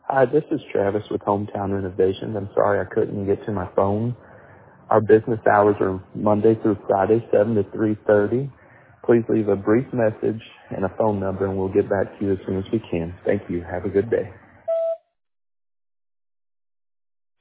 Hi, this is Travis with Hometown Renovations. I'm sorry I couldn't get to my phone. Our business hours are Monday through Friday, 7 to 3:30. Please leave a brief message and a phone number, and we'll get back to you as soon as we can. Thank you. Have a good day.